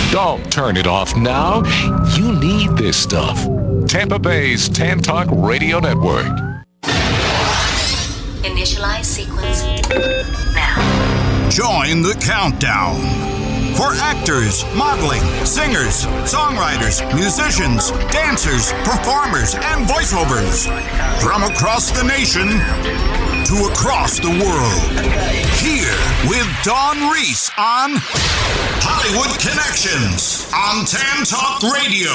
Don't turn it off now. You need this stuff. Tampa Bay's Tan Talk Radio Network. Initialize sequence now. Join the countdown. For actors, modeling, singers, songwriters, musicians, dancers, performers, and voiceovers from across the nation to across the world. Here with Dawn Reese on Hollywood Connections on Tan Talk Radio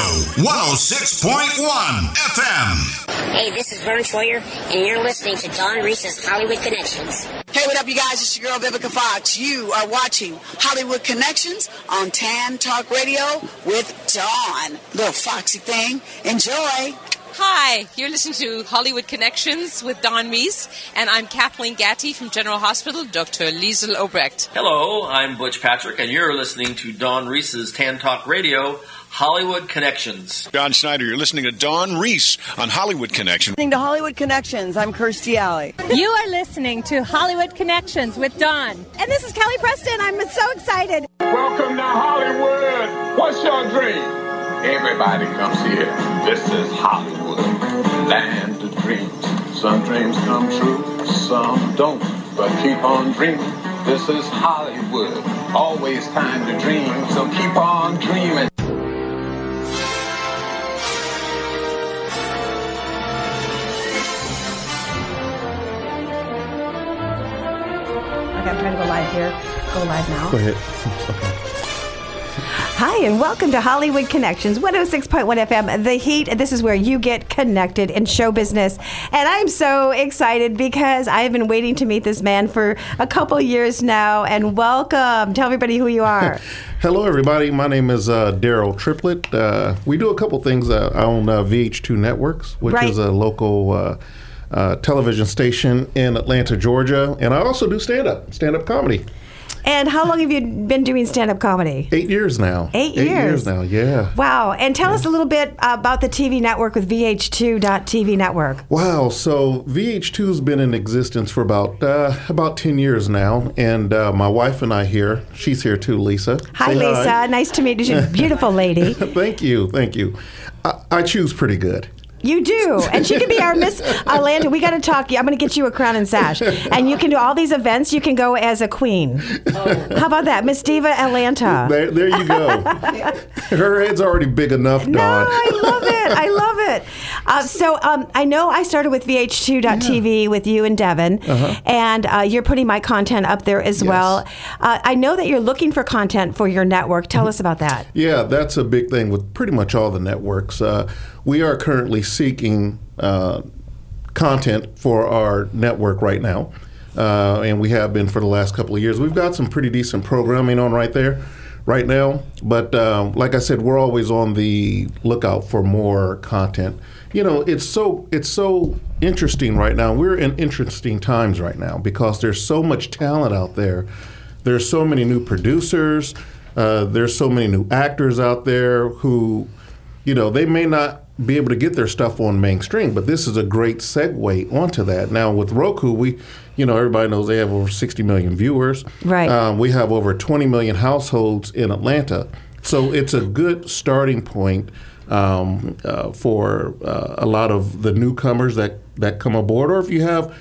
106.1 FM. Hey, this is Vern Troyer, and you're listening to Dawn Reese's Hollywood Connections. Hey, what up, you guys? It's your girl, Vivica Fox. You are watching Hollywood Connections on Tan Talk Radio with Dawn. Little foxy thing. Enjoy. Hi, you're listening to Hollywood Connections with Dawn Reese, and I'm Kathleen Gatty from General Hospital, Dr. Liesl Obrecht. Hello, I'm Butch Patrick, and you're listening to Dawn Reese's Tan Talk Radio, Hollywood Connections. John Schneider, you're listening to Dawn Reese on Hollywood Connections. Listening to Hollywood Connections, I'm Kirstie Alley. You are listening to Hollywood Connections with Dawn. And this is Kelly Preston. I'm so excited. Welcome to Hollywood. What's your dream? Everybody comes here. This is Hollywood, land of dreams. Some dreams come true, some don't. But keep on dreaming. This is Hollywood. Always time to dream, so keep on dreaming. Okay, I'm trying to go live here. Go live now. Go ahead. Okay. Hi, and welcome to Hollywood Connections, 106.1 FM, The Heat. This is where you get connected in show business. And I'm so excited because I have been waiting to meet this man for a couple years now. And welcome. Tell everybody who you are. Hello, everybody. My name is Daryl Triplett. We do a couple things. I own VH2 Networks, which is a local television station in Atlanta, Georgia. And I also do stand-up comedy. And how long have you been doing stand-up comedy? 8 years now. 8 years? 8 years now, yeah. Wow. And tell us a little bit about the TV network with VH2.TV network. Wow. So VH2's been in existence for about 10 years now. And my wife and I here, she's here too, Lisa. Hi, Lisa. Hi. Nice to meet you. Beautiful lady. Thank you. I choose pretty good. You do. And she can be our Miss Atlanta. We got to talk. I'm going to get you a crown and sash. And you can do all these events. You can go as a queen. Oh. How about that? Miss Diva Atlanta. There you go. Her head's already big enough, Dawn. No, I love it. I love it. So I know I started with VH2.TV with you and Devin. Uh-huh. And you're putting my content up there as well. I know that you're looking for content for your network. Tell us about that. Yeah, that's a big thing with pretty much all the networks. We are currently seeking content for our network right now, and we have been for the last couple of years. We've got some pretty decent programming on right now, but like I said, we're always on the lookout for more content. You know, it's so interesting right now. We're in interesting times right now because there's so much talent out there. There's so many new producers. There's so many new actors out there who, you know, they may not be able to get their stuff on mainstream, but this is a great segue onto that. Now with Roku, everybody knows they have over 60 million viewers. Right. We have over 20 million households in Atlanta. So it's a good starting point for a lot of the newcomers that come aboard, or if you have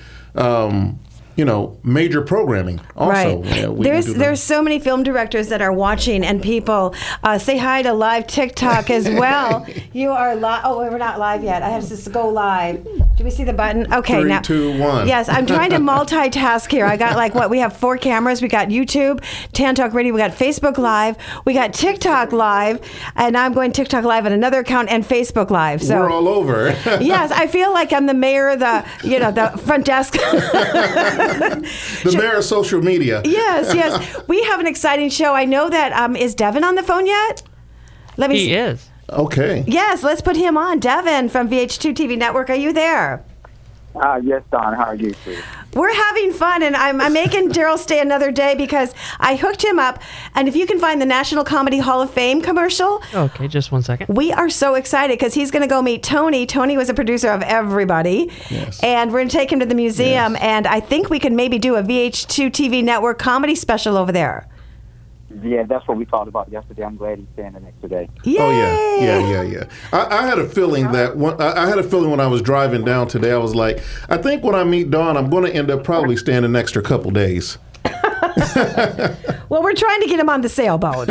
major programming also. Right. Yeah, there's so many film directors that are watching, and people say hi to live TikTok as well. You are live. Oh, we're not live yet. I have to go live. Do we see the button? Okay, 3, now. 2, 1. Yes, I'm trying to multitask here. I got we have 4 cameras. We got YouTube, Tan Talk Radio. We got Facebook Live. We got TikTok Live, and I'm going TikTok Live on another account and Facebook Live. So we're all over. Yes, I feel like I'm the mayor of the front desk. The mayor of social media. Yes. We have an exciting show. I know that, is Devin on the phone yet? He is. Okay. Yes, let's put him on. Devin from VH2 TV Network. Are you there? Yes, Don. How are you, Steve? We're having fun, and I'm making Daryl stay another day because I hooked him up. And if you can find the National Comedy Hall of Fame commercial. Okay, just 1 second. We are so excited because he's going to go meet Tony. Tony was a producer of Everybody. Yes. And we're going to take him to the museum. Yes. And I think we can maybe do a VH2 TV Network comedy special over there. Yeah, that's what we talked about yesterday. I'm glad he's standing next today. Yay! Oh yeah. I had a feeling that I had a feeling when I was driving down today. I was like, I think when I meet Dawn, I'm going to end up probably staying an extra couple days. Well, we're trying to get him on the sailboat.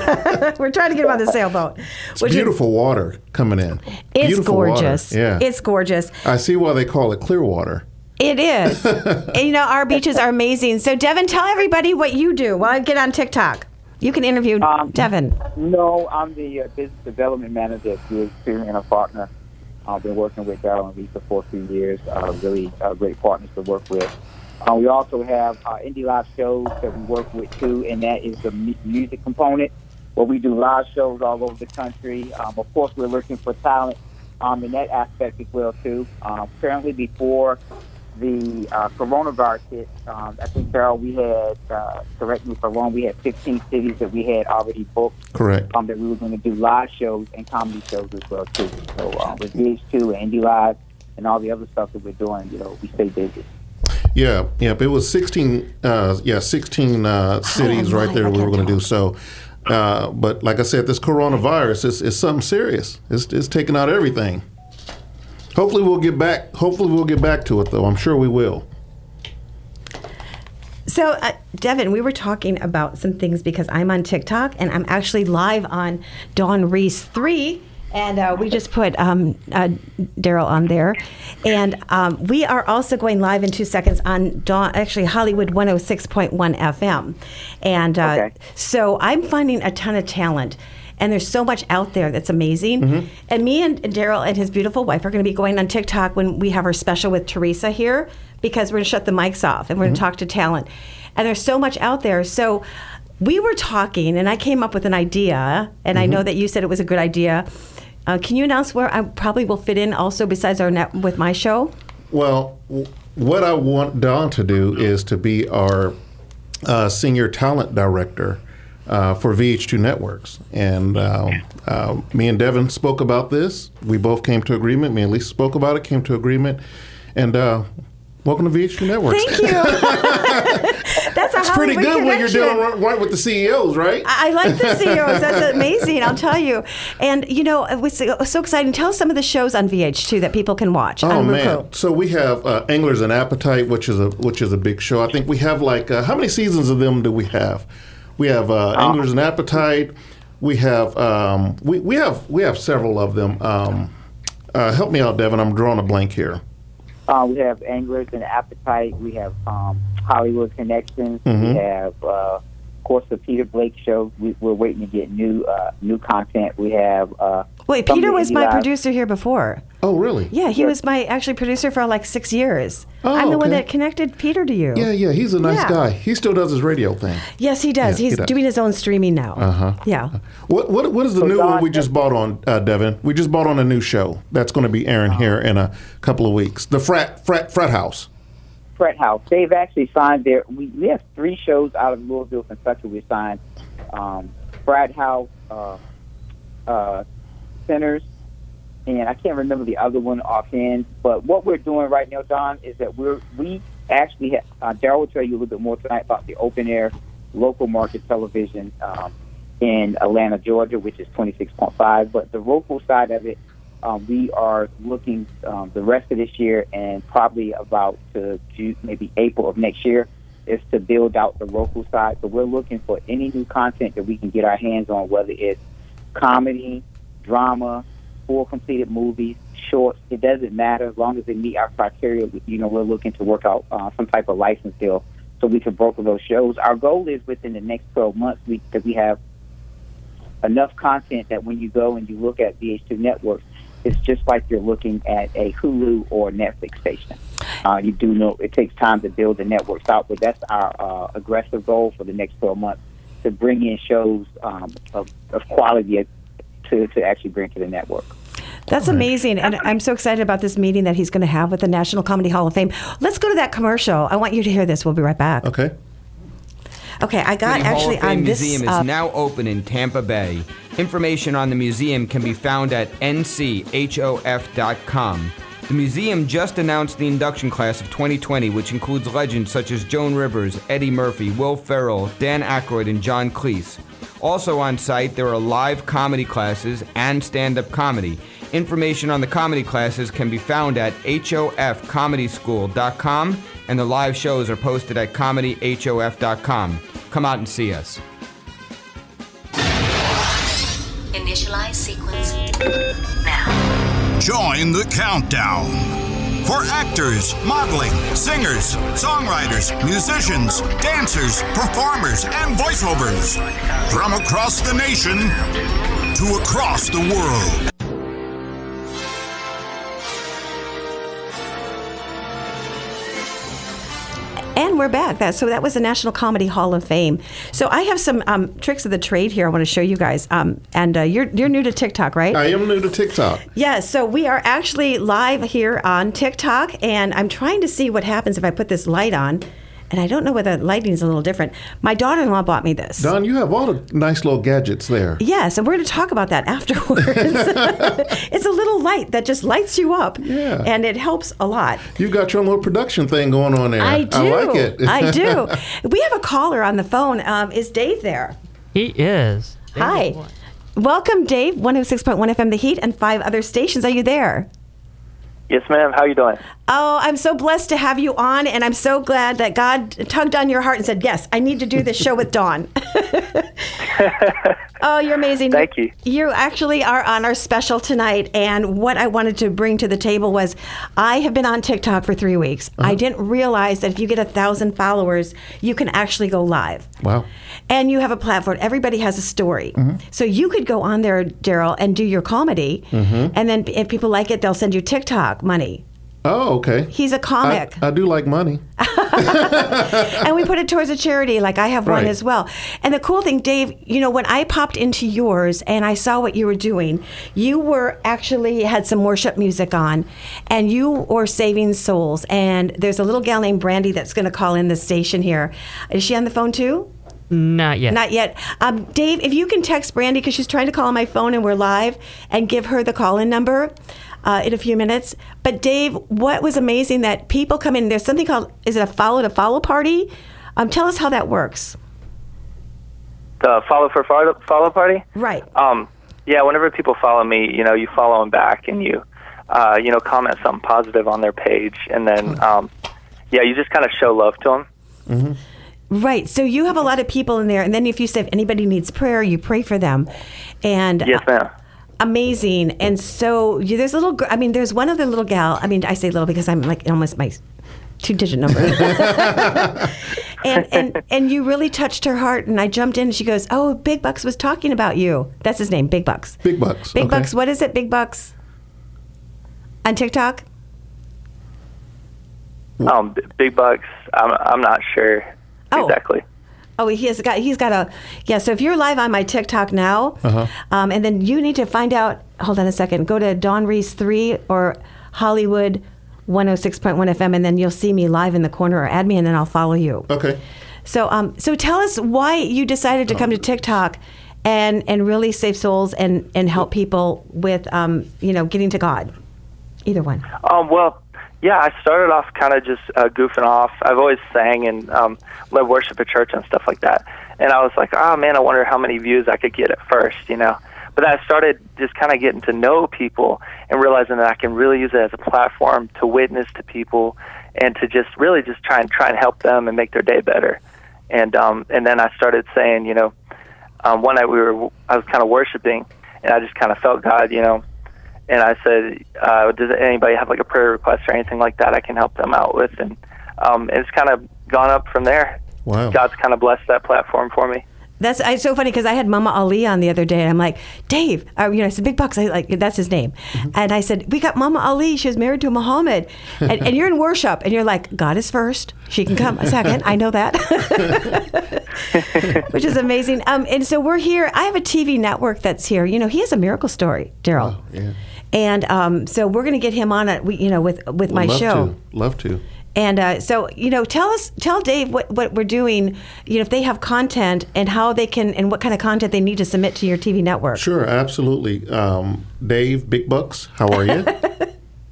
It's beautiful water coming in. It's beautiful gorgeous. Water. Yeah, it's gorgeous. I see why they call it clear water. It is. And, our beaches are amazing. So, Devin, tell everybody what you do while I get on TikTok. You can interview Devin. No, I'm the business development manager at GH2 and a partner. I've been working with Daryl and Lisa for a few years. Really great partners to work with. We also have indie live shows that we work with, too, and that is the music component, where we do live shows all over the country. Of course, we're looking for talent in that aspect as well, too. Currently, before the coronavirus hit, I think, Daryl, we had, correct me if I'm wrong, we had 15 cities that we had already booked. Correct. That we were going to do live shows and comedy shows as well, too. So with VH2 and Indie Live and all the other stuff that we're doing, we stay busy. Yeah. It was 16 cities right there we were going to do. So, but like I said, this coronavirus is something serious. It's taking out everything. Hopefully we'll get back to it, though. I'm sure we will. So, Devin, we were talking about some things because I'm on TikTok and I'm actually live on Dawn Reese 3. And we just put Daryl on there. And we are also going live in 2 seconds on Hollywood 106.1 FM. And so I'm finding a ton of talent. And there's so much out there that's amazing. Mm-hmm. And me and Daryl and his beautiful wife are going to be going on TikTok when we have our special with Teresa here, because we're going to shut the mics off and we're going to talk to talent. And there's so much out there. So we were talking, and I came up with an idea, and I know that you said it was a good idea. Can you announce where I probably will fit in also besides our net with my show? Well, what I want Dawn to do is to be our senior talent director for VH2 Networks. And me and Devin spoke about this. We both came to agreement. Me and Lisa spoke about it, came to agreement. And welcome to VH2 Networks. Thank you. That's a pretty good when you're dealing right with the CEOs, right? I like the CEOs. That's amazing, I'll tell you. And, it was so exciting. Tell us some of the shows on VH2 that people can watch. Oh, man. So we have Anglers and Appetite, which is a big show. I think we have how many seasons of them do we have? We have Anglers and Appetite. We have we have several of them. Help me out, Devin. I'm drawing a blank here. We have Anglers and Appetite. We have Hollywood Connections. Mm-hmm. We have, of course, the Peter Blake Show. We're waiting to get new content. We have. Wait, Peter was my producer here before. Oh, really? Yeah, he was my producer for like 6 years. Oh, I'm the one that connected Peter to you. Yeah, he's a nice guy. He still does his radio thing. Yes, he does. He's doing his own streaming now. Uh-huh. Yeah. What is the new one we just bought on, Devin? We just bought on a new show that's going to be airing here in a couple of weeks. The Frat House. Frat House. They've actually signed their. We have 3 shows out of Louisville, Kentucky. We signed Frat House, Sinners, and I can't remember the other one offhand. But what we're doing right now, Don, is that we actually have, Daryl will tell you a little bit more tonight about the open air local market television in Atlanta, Georgia, which is 26.5. But the local side of it, we are looking the rest of this year and probably about to June, maybe April of next year, is to build out the local side. So we're looking for any new content that we can get our hands on, whether it's comedy, drama, full completed movies, shorts. It doesn't matter as long as they meet our criteria. We're looking to work out some type of license deal so we can broker those shows. Our goal is within the next 12 months because we have enough content that when you go and you look at VH2 Networks, it's just like you're looking at a Hulu or Netflix station. You do know it takes time to build the networks out, but that's our aggressive goal for the next 12 months, to bring in shows of quality to actually bring to the network. That's amazing, and I'm so excited about this meeting that he's going to have with the National Comedy Hall of Fame. Let's go to that commercial. I want you to hear this. We'll be right back. Okay, I got actually on this. The museum is now open in Tampa Bay. Information on the museum can be found at nchof.com. The museum just announced the induction class of 2020, which includes legends such as Joan Rivers, Eddie Murphy, Will Ferrell, Dan Aykroyd, and John Cleese. Also on site, there are live comedy classes and stand-up comedy. Information on the comedy classes can be found at hofcomedyschool.com, and the live shows are posted at comedyhof.com. Come out and see us. Initialize sequence now. Join the countdown. For actors, modeling, singers, songwriters, musicians, dancers, performers, and voiceovers. From across the nation to across the world. And we're back. That was the National Comedy Hall of Fame. So I have some tricks of the trade here I want to show you guys. You're new to TikTok, right? I am new to TikTok. Yes. So we are actually live here on TikTok, and I'm trying to see what happens if I put this light on. And I don't know whether the lighting is a little different. My daughter-in-law bought me this. Don, you have all the nice little gadgets there. Yes, and we're going to talk about that afterwards. It's a little light that just lights you up. Yeah. And it helps a lot. You've got your own little production thing going on there. I do. I like it. I do. We have a caller on the phone. Is Dave there? He is. Hi. Welcome, Dave. 106.1 FM The Heat and 5 other stations. Are you there? Yes, ma'am. How are you doing? Oh, I'm so blessed to have you on, and I'm so glad that God tugged on your heart and said, yes, I need to do this show with Dawn. Oh, you're amazing. Thank you. You actually are on our special tonight, and what I wanted to bring to the table was I have been on TikTok for 3 weeks. I didn't realize that if you get 1,000 followers, you can actually go live. Wow. And you have a platform. Everybody has a story. So you could go on there, Daryl, and do your comedy, and then if people like it, they'll send you TikTok money. Oh, okay. He's a comic. I do like money. And we put it towards a charity, like I have one as well. And the cool thing, Dave, when I popped into yours and I saw what you were doing, you were actually had some worship music on, and you were saving souls. And there's a little gal named Brandy that's going to call in the station here. Is she on the phone too? Not yet. Not yet. Dave, if you can text Brandy, because she's trying to call on my phone and we're live, and give her the call-in number in a few minutes. But Dave, what was amazing that people come in, there's something called, is it a follow-to-follow party? Tell us how that works. The follow party? Right. Yeah, whenever people follow me, you follow them back and you comment something positive on their page. And then, you just kind of show love to them. Right. So you have a lot of people in there. And then if you say if anybody needs prayer, you pray for them. And yes, ma'am. Amazing. And so there's there's one other little gal. I say little because I'm like almost my 2-digit number. and you really touched her heart. And I jumped in and she goes, oh, Big Bucks was talking about you. That's his name, Big Bucks. Big Bucks. Big Bucks. What is it, Big Bucks? On TikTok? Big Bucks. I'm not sure exactly. Oh, he's got a, so if you're live on my TikTok now, and then you need to find out, hold on a second, go to Dawn Reese 3 or Hollywood 106.1 FM, and then you'll see me live in the corner, or add me, and then I'll follow you. Okay. So tell us why you decided to come to TikTok and really save souls and help people with, getting to God. Either one. Yeah, I started off kind of just goofing off. I've always sang and led worship at church and stuff like that. And I was like, oh, man, I wonder how many views I could get at first, But I started just kind of getting to know people and realizing that I can really use it as a platform to witness to people and to just really just try and help them and make their day better. And then I started saying, one night I was kind of worshiping, and I just kind of felt God, And I said, does anybody have like a prayer request or anything like that I can help them out with? And it's kind of gone up from there. Wow. God's kind of blessed that platform for me. It's so funny because I had Mama Ali on the other day, and I'm like, Dave, I said, Big Bucks, that's his name. And I said, we got Mama Ali. She was married to Muhammad. And you're in worship, and you're like, God is first. She can come a second. I know that. Which is amazing. And so we're here. I have a TV network that's here. He has a miracle story, Daryl. Oh, yeah. And so we're going to get him on it, with my show. Love to. And so, tell Dave what we're doing, if they have content and how they can, and what kind of content they need to submit to your TV network. Sure, absolutely. Dave, Big Bucks, how are you?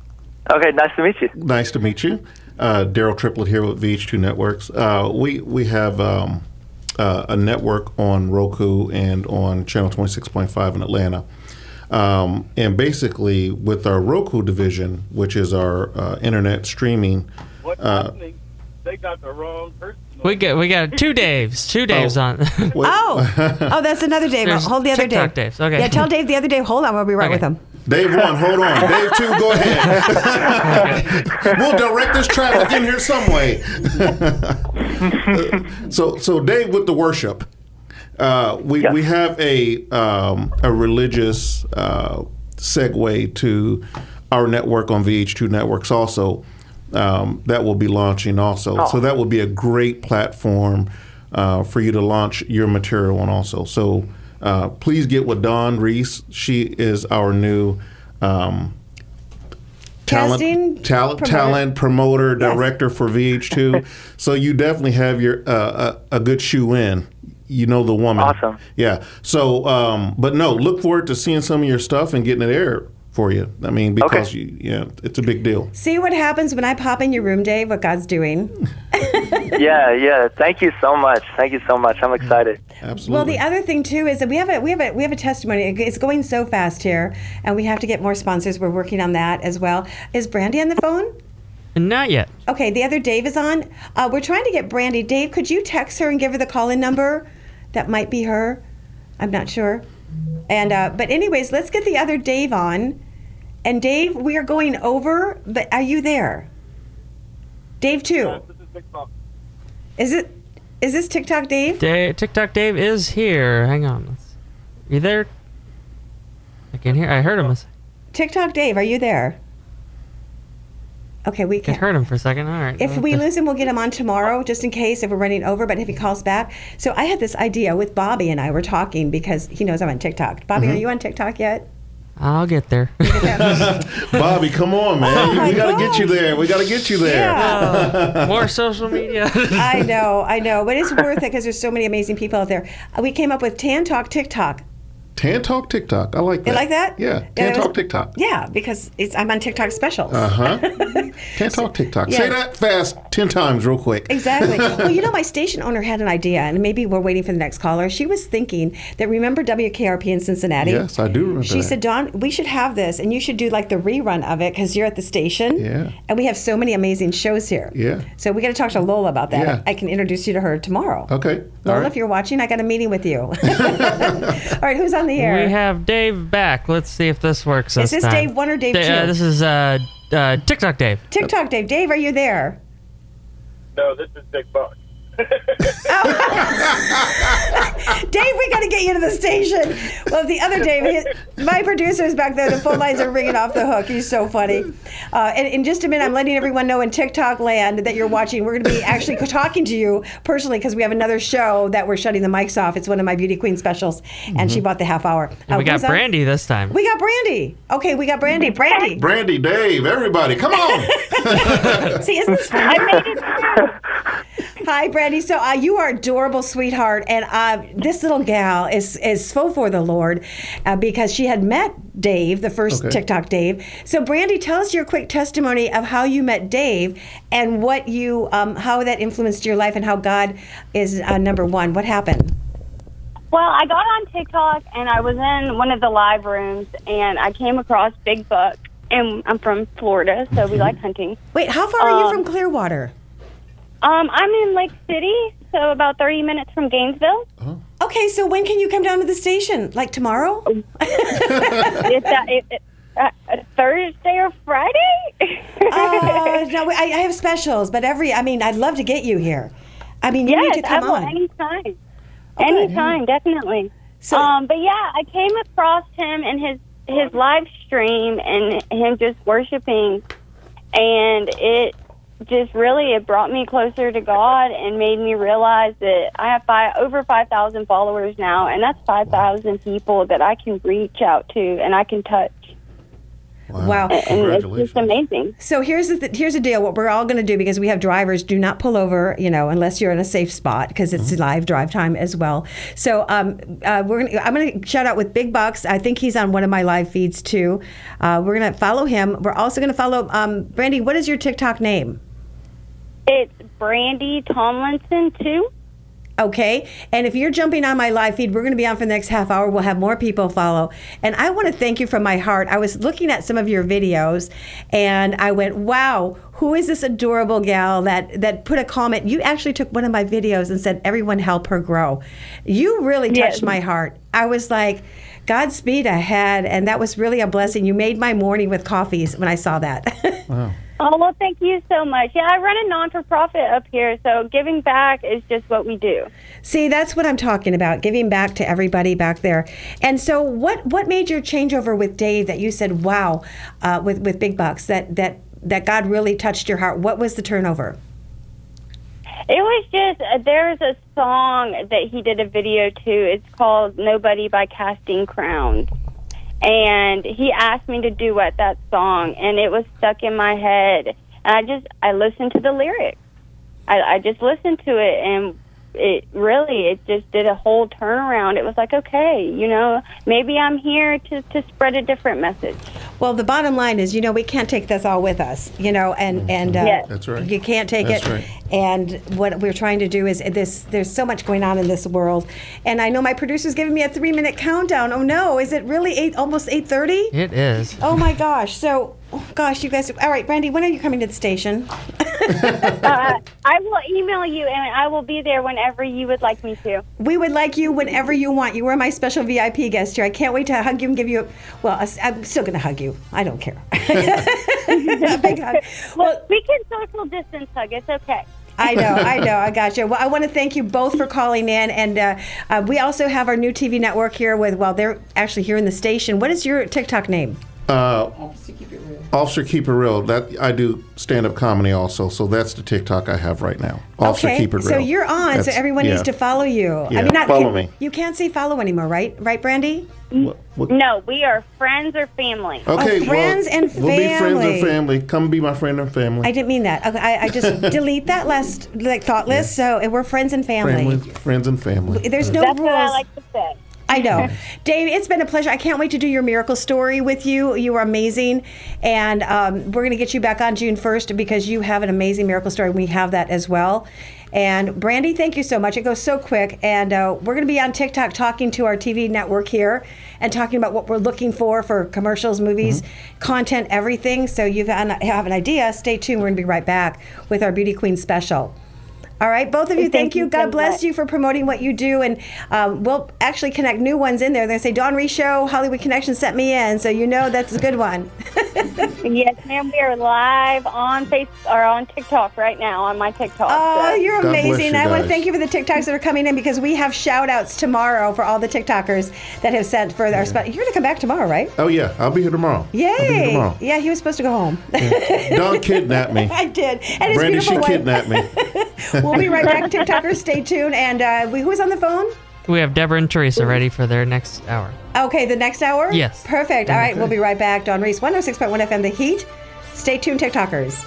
Okay, nice to meet you. Nice to meet you. Daryl Triplett here with VH2 Networks. We have a network on Roku and on Channel 26.5 in Atlanta. And basically, with our Roku division, which is our internet streaming, what's happening? They got the wrong person. We got two Daves on. Oh, that's another Dave. There's Hold the other TikTok Dave. Daves. Okay. Yeah, tell Dave the other Dave. Hold on, we'll be right with him. Dave 1, hold on. Dave 2, go ahead. We'll direct this traffic in here some way. So Dave, with the worship, we have a religious segue to our network on VH2 Networks also. That will be launching also. So that will be a great platform for you to launch your material on also. So please get with Dawn Reese. She is our new talent promoter director for VH2. So you definitely have your a good shoe in. You know the woman. Awesome. Yeah. So, but no, look forward to seeing some of your stuff and getting it aired for you. I mean, because it's a big deal. See what happens when I pop in your room, Dave, what God's doing. Yeah. Thank you so much. I'm excited. Absolutely. Well, the other thing too is that we have a testimony. It's going so fast here, and we have to get more sponsors. We're working on that as well. Is Brandy on the phone? Not yet. Okay, the other Dave is on. We're trying to get Brandy. Dave, could you text her and give her the call-in number? That might be her. I'm not sure. And but anyways, let's get the other Dave on. And Dave, we are going over, but are you there? Dave 2. This is TikTok. Is this TikTok Dave? TikTok Dave is here. Hang on. You there? I can hear. I heard him. TikTok Dave, are you there? Okay, we can't. I heard him for a second. All right. If we lose him, we'll get him on tomorrow, just in case if we're running over. But if he calls back, so I had this idea with Bobby and I were talking because he knows I'm on TikTok. Bobby, are you on TikTok yet? I'll get there. Bobby, come on, man. We got to get you there. Yeah. More social media. I know. But it's worth it because there's so many amazing people out there. We came up with Tan Talk TikTok. Tan Talk TikTok. I like that. You like that? Yeah. Tan Talk TikTok. Yeah, because I'm on TikTok specials. Tan Talk TikTok. Say that fast 10 times real quick. Exactly. Well, my station owner had an idea, and maybe we're waiting for the next caller. She was thinking that, remember WKRP in Cincinnati? Yes, I do remember She said, Dawn, we should have this, and you should do like the rerun of it because you're at the station. Yeah. And we have so many amazing shows here. Yeah. So we got to talk to Lola about that. Yeah. I can introduce you to her tomorrow. Okay. Lola, if you're watching, I got a meeting with you. All right, who's on the air? We have Dave back. Let's see if this works. Is this time. Dave 1 or Dave 2? This is TikTok Dave. TikTok Dave. Dave, are you there? No, this is Big Buck. Dave, we got to get you to the station. Well, the other Dave, my producer is back there. The phone lines are ringing off the hook. He's so funny. And in just a minute, I'm letting everyone know in TikTok land that you're watching. We're going to be actually talking to you personally because we have another show that we're shutting the mics off. It's one of my Beauty Queen specials, and she bought the half hour. And we got Brandy this time. We got Brandy. Okay, we got Brandy. Brandy, Dave, everybody, come on. See, isn't this fun? I made it. Hi, Brandy. So you are adorable, sweetheart, and this little gal is full for the Lord because she had met Dave, the first TikTok Dave. So, Brandy, tell us your quick testimony of how you met Dave and what you, how that influenced your life and how God is number one. What happened? Well, I got on TikTok and I was in one of the live rooms and I came across Big Buck, and I'm from Florida, so we like hunting. Wait, how far are you from Clearwater? I'm in Lake City, so about 30 minutes from Gainesville. Oh. Okay, so when can you come down to the station? Like tomorrow? It's Thursday or Friday? No, I have specials, but I'd love to get you here. I mean, you need to come on. Anytime. Anytime, definitely. So, but yeah, I came across him in his live stream and him just worshiping, and it brought me closer to God and made me realize that I have over 5,000 followers now, and that's 5,000 people that I can reach out to and I can touch. Wow. And it's just amazing. So here's the deal. What we're all going to do, because we have drivers, do not pull over, unless you're in a safe spot, because it's live drive time as well. So I'm going to shout out with Big Bucks. I think he's on one of my live feeds too. We're going to follow him. We're also going to follow Brandy. What is your TikTok name? It's Brandy Tomlinson too. Okay, and if you're jumping on my live feed, we're going to be on for the next half hour. We'll have more people follow. And I want to thank you from my heart. I was looking at some of your videos, and I went, wow, who is this adorable gal that put a comment? You actually took one of my videos and said, everyone help her grow. You really touched my heart. I was like, Godspeed ahead, and that was really a blessing. You made my morning with coffees when I saw that. Wow. Oh, well, thank you so much. Yeah, I run a non-for-profit up here, so giving back is just what we do. See, that's what I'm talking about, giving back to everybody back there. And so what made your changeover with Dave that you said, wow, with Big Bucks, that God really touched your heart? What was the turnover? It was just, there's a song that he did a video to. It's called Nobody by Casting Crowns. And he asked me to duet that song, and it was stuck in my head. And I listened to the lyrics. I just listened to it, and it just did a whole turnaround. It was like, okay, maybe I'm here to spread a different message. Well, the bottom line is, we can't take this all with us, and That's right. You can't take That's it. Right. And what we're trying to do is there's so much going on in this world. And I know my producer's giving me a 3-minute countdown. Oh no, is it really almost 8:30? It is. Oh my gosh. So, you guys, all right, Brandy, when are you coming to the station? I will email you, and I will be there whenever you would like me to. We would like you whenever you want. You are my special VIP guest here. I can't wait to hug you and give you I'm still going to hug you. I don't care. A big hug. Well, we can social distance hug. It's okay. I know. I got you. Well, I want to thank you both for calling in. And we also have our new TV network here they're actually here in the station. What is your TikTok name? Officer Keep It Real. That I do stand-up comedy also, so that's the TikTok I have right now. Officer Keep It Real. So you're on, so everyone needs to follow you. Yeah, follow me. You can't say follow anymore, right? Right, Brandy? What? No, we are friends or family. Okay, friends and family. We'll be friends and family. Come be my friend and family. I didn't mean that. Okay, I just delete that last thought list. So we're friends and family. Friends and family. There's no That's rules. what I like to say. I know. Dave, it's been a pleasure. I can't wait to do your miracle story with you. You are amazing. And we're going to get you back on June 1st because you have an amazing miracle story. We have that as well. And Brandy, thank you so much. It goes so quick. And we're going to be on TikTok talking to our TV network here and talking about what we're looking for commercials, movies, content, everything. So you have an idea. Stay tuned. We're going to be right back with our Beauty Queen special. All right, both of you, thank you. God bless you for promoting what you do. And we'll actually connect new ones in there. They're going to say, Dawn Reese Show, Hollywood Connection sent me in. So that's a good one. Yes, ma'am. We are live on Facebook or on TikTok right now on my TikTok. Oh, so. You're amazing. You I want to guys. thank you for the TikToks that are coming in because we have shout outs tomorrow for all the TikTokers that have sent for our spot. You're going to come back tomorrow, right? Oh, yeah. I'll be here tomorrow. Yay. I'll be here tomorrow. Yeah, he was supposed to go home. Yeah. Dawn kidnapped me. I did. And his Brandy, she beautiful wife. kidnapped me. We'll be right back. TikTokers, stay tuned. And who's on the phone? We have Deborah and Teresa ready for their next hour. Okay, the next hour? Yes. Perfect. All right, we'll be right back. Dawn Reese, 106.1 FM, The Heat. Stay tuned, TikTokers.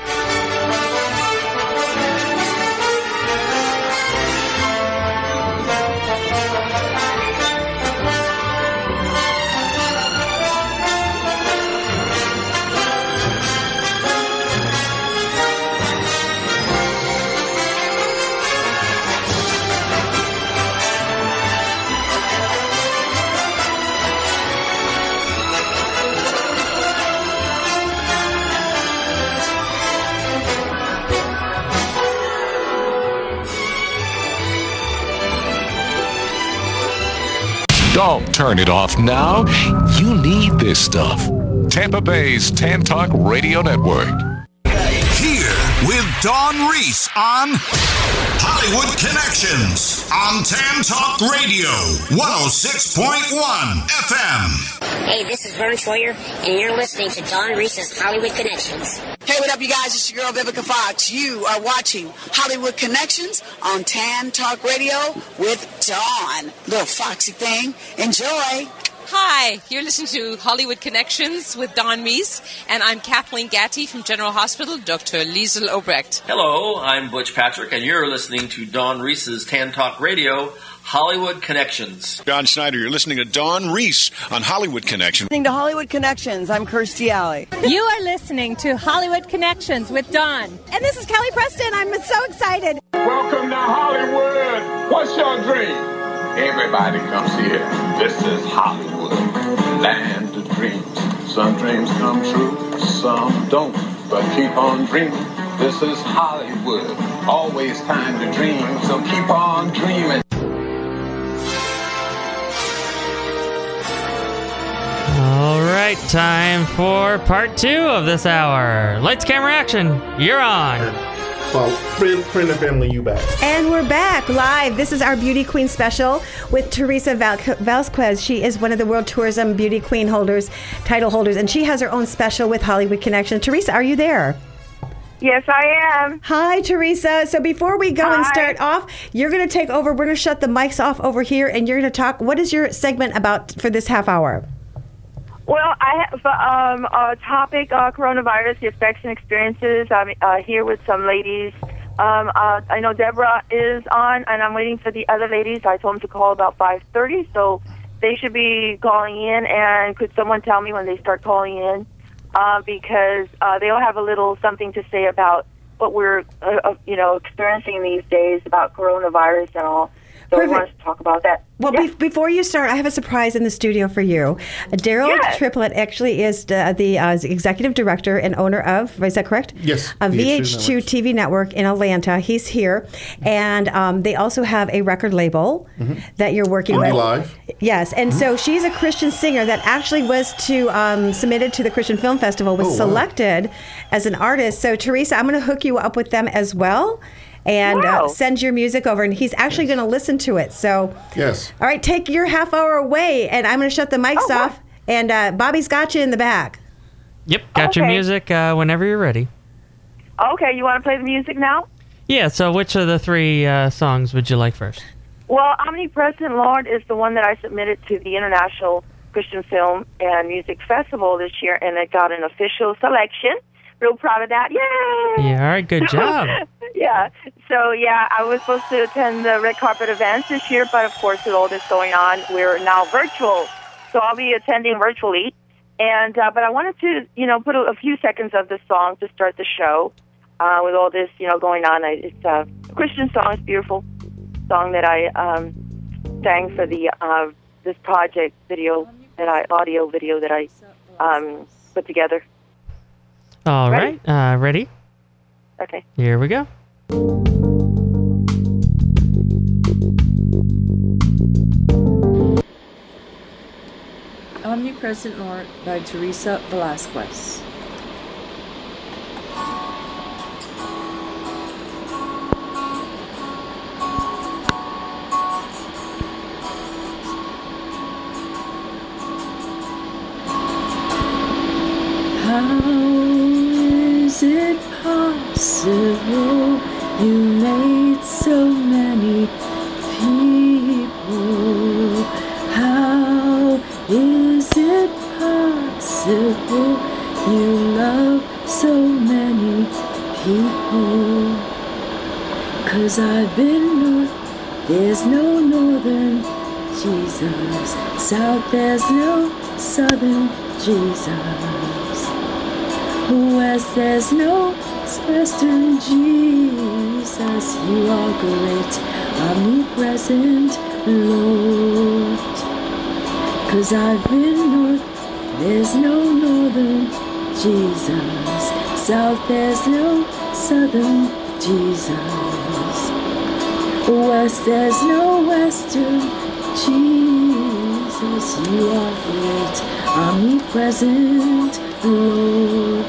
Don't turn it off now. You need this stuff. Tampa Bay's Tan Talk Radio Network. Here with Dawn Reese on Hollywood Connections on Tan Talk Radio 106.1 FM. Hey, this is Vern Troyer, and you're listening to Dawn Reese's Hollywood Connections. Hey, what up, you guys? It's your girl, Vivica Fox. You are watching Hollywood Connections on Tan Talk Radio with Dawn. Little foxy thing. Enjoy. Hi, you're listening to Hollywood Connections with Don Meese, and I'm Kathleen Gatty from General Hospital, Dr. Liesl Obrecht. Hello, I'm Butch Patrick, and you're listening to Don Reese's Tan Talk Radio, Hollywood Connections. John Snyder, you're listening to Don Reese on Hollywood Connection. Listening to Hollywood Connections, I'm Kirstie Alley. You are listening to Hollywood Connections with Don. And this is Kelly Preston. I'm so excited. Welcome to Hollywood. What's your dream? Everybody comes here. This is Hollywood, land of dreams. Some dreams come true, some don't. But keep on dreaming. This is Hollywood. Always time to dream, so keep on dreaming. All right, time for part 2 of this hour. Lights, camera, action. You're on. Well, friend and family, you back. And we're back live. This is our Beauty Queen special with Teresa Vasquez. She is one of the World Tourism Beauty Queen title holders, and she has her own special with Hollywood Connection. Teresa, are you there? Yes, I am. Hi, Teresa. So before we go and start off, you're going to take over. We're going to shut the mics off over here, and you're going to talk. What is your segment about for this half hour? Well, I have a topic, coronavirus, the effects and experiences. I'm here with some ladies. I know Deborah is on, and I'm waiting for the other ladies. I told them to call about 5:30, so they should be calling in. And could someone tell me when they start calling in? Because they'll have a little something to say about what we're, experiencing these days about coronavirus and all. So I want to talk about that. Well, before you start, I have a surprise in the studio for you. Daryl Triplett actually is the executive director and owner of, is that correct? Yes. VH2 TV Network in Atlanta. He's here. And they also have a record label that you're working with. Live. Yes. And so she's a Christian singer that actually was submitted to the Christian Film Festival, was selected as an artist. So, Teresa, I'm going to hook you up with them as well. And send your music over, and he's actually going to listen to it. So, yes. All right, take your half hour away, and I'm going to shut the mics off. And Bobby's got you in the back. Yep, got your music whenever you're ready. Okay, you want to play the music now? Yeah, so which of the 3 songs would you like first? Well, Omnipresent Lord is the one that I submitted to the International Christian Film and Music Festival this year, and it got an official selection. Real proud of that. Yay! Yeah, all right, good job. Yeah. So, I was supposed to attend the red carpet events this year, but of course, with all this going on, we're now virtual. So I'll be attending virtually. And but I wanted to, put a few seconds of the song to start the show. With all this, going on, it's a Christian song. It's a beautiful song that I sang for the this project audio video that I put together. All right. Ready? Okay. Here we go. Omnipresent Lord by Teresa Vasquez. How is it possible you made so many people? How is it possible you love so many people? 'Cause I've been north, there's no northern Jesus. South, there's no southern Jesus. West, there's no western Jesus. You are great, omnipresent Lord. 'Cause I've been north, there's no northern Jesus. South, there's no southern Jesus. West, there's no western Jesus. You are great, omnipresent Lord.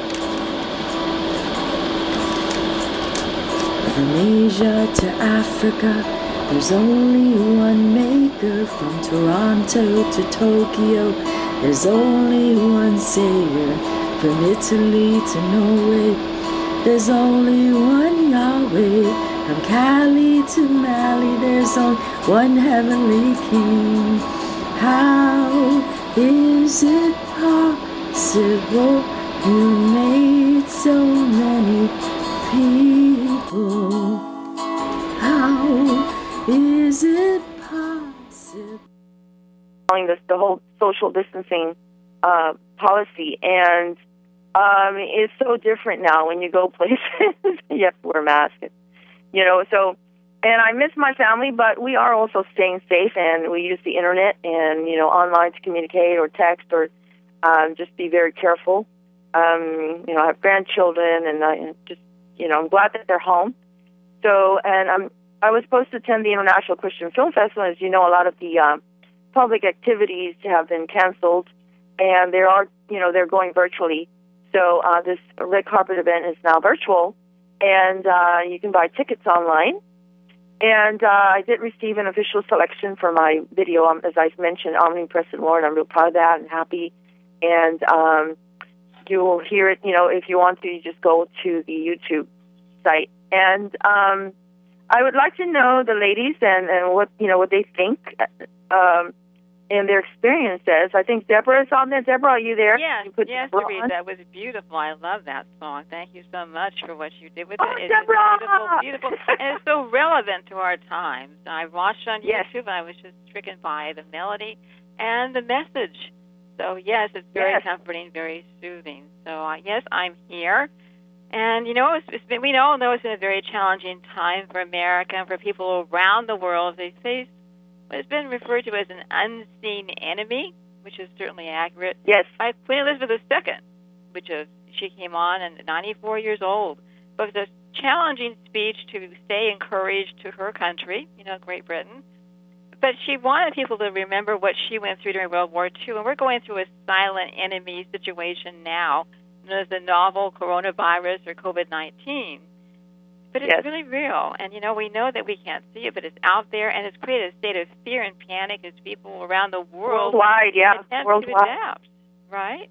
From Asia to Africa, there's only one maker. From Toronto to Tokyo, there's only one Savior. From Italy to Norway, there's only one Yahweh. From Cali to Mali, there's only one heavenly King. How Is it possible you made so many people? How is it possible? Following the whole social distancing policy, and it's so different now when you go places. You have to wear a mask, so. And I miss my family, but we are also staying safe, and we use the internet and, online to communicate or text or just be very careful. I have grandchildren, and I'm glad that they're home. So, and I was supposed to attend the International Christian Film Festival. As you know, a lot of the public activities have been canceled, and they're going virtually. So this red carpet event is now virtual, and you can buy tickets online. And I did receive an official selection for my video, as I mentioned, Omnipresent Lord. I'm real proud of that and happy. And you will hear it, if you want to, you just go to the YouTube site. And I would like to know the ladies and what they think and their experiences. I think Deborah is on there. Deborah, are you there? Yes, Teresa, that was beautiful. I love that song. Thank you so much for what you did with it. It's Deborah! beautiful, and it's so relevant to our times. I watched on YouTube, and I was just stricken by the melody and the message. So, yes, it's very comforting, very soothing. So, yes, I'm here. And, we all know it's been a very challenging time for America and for people around the world. They face what has been referred to as an unseen enemy, which is certainly accurate. Yes. By Queen Elizabeth II, she came on at 94 years old. But it was a challenging speech to stay encouraged to her country, Great Britain. But she wanted people to remember what she went through during World War II. And we're going through a silent enemy situation now, known as the novel coronavirus or COVID-19. But it's really real. And, we know that we can't see it, but it's out there, and it's created a state of fear and panic as people around the world worldwide, attempt to adapt, right?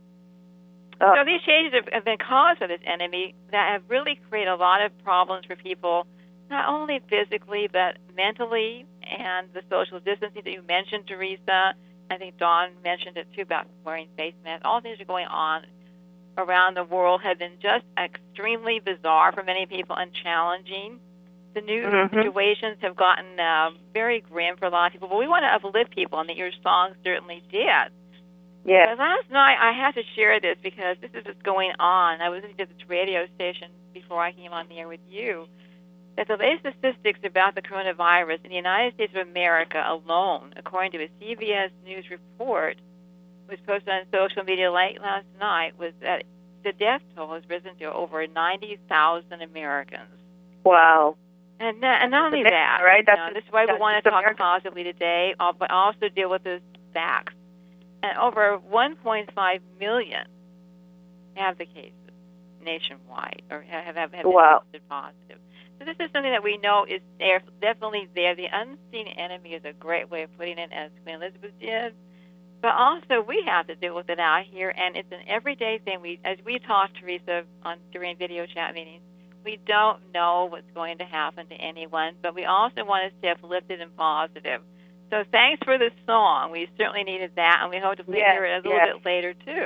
So these changes have been caused by this enemy that have really created a lot of problems for people, not only physically, but mentally, and the social distancing that you mentioned, Teresa. I think Dawn mentioned it, too, about wearing face masks. All things are going on around the world have been just extremely bizarre for many people and challenging. The new situations have gotten very grim for a lot of people, but we want to uplift people, and your song certainly did. Yeah. Last night, I had to share this because this is what's going on. I was listening to this radio station before I came on the air with you, that the latest statistics about the coronavirus in the United States of America alone, according to a CBS News report, was posted on social media late last night, was that the death toll has risen to over 90,000 Americans. Wow. And not only that, right? This is why we want to talk positively today, but also deal with the facts. And over 1.5 million have the cases nationwide, or have been tested positive. So this is something that we know is there, definitely there. The unseen enemy is a great way of putting it, as Queen Elizabeth did. But also, we have to deal with it out here, and it's an everyday thing. As we talk, Teresa, during video chat meetings, we don't know what's going to happen to anyone, but we also want to stay uplifted and positive. So thanks for the song. We certainly needed that, and we hope to hear it a little bit later, too.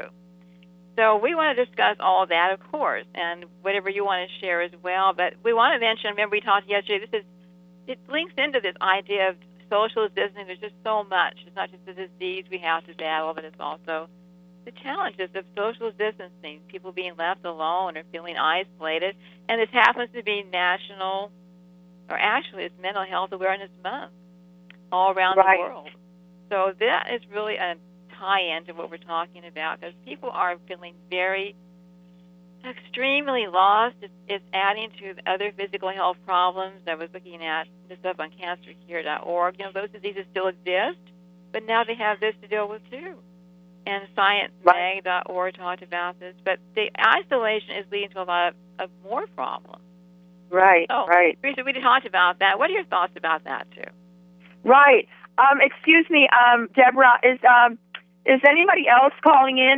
So we want to discuss all of that, of course, and whatever you want to share as well. But we want to mention, remember we talked yesterday, it links into this idea of social distancing. There's just so much. It's not just the disease we have to battle, but it's also the challenges of social distancing, people being left alone or feeling isolated. And this happens to be national, or actually it's Mental Health Awareness Month all around the world. So that is really a tie-in to what we're talking about, because people are feeling very extremely lost. It's adding to other physical health problems. I was looking at this up on cancercure.org. Those diseases still exist, but now they have this to deal with too. And sciencemag.org talked about this. But the isolation is leading to a lot of more problems. Right, right. Teresa, we talked about that. What are your thoughts about that too? Right. Excuse me, Deborah, is anybody else calling in?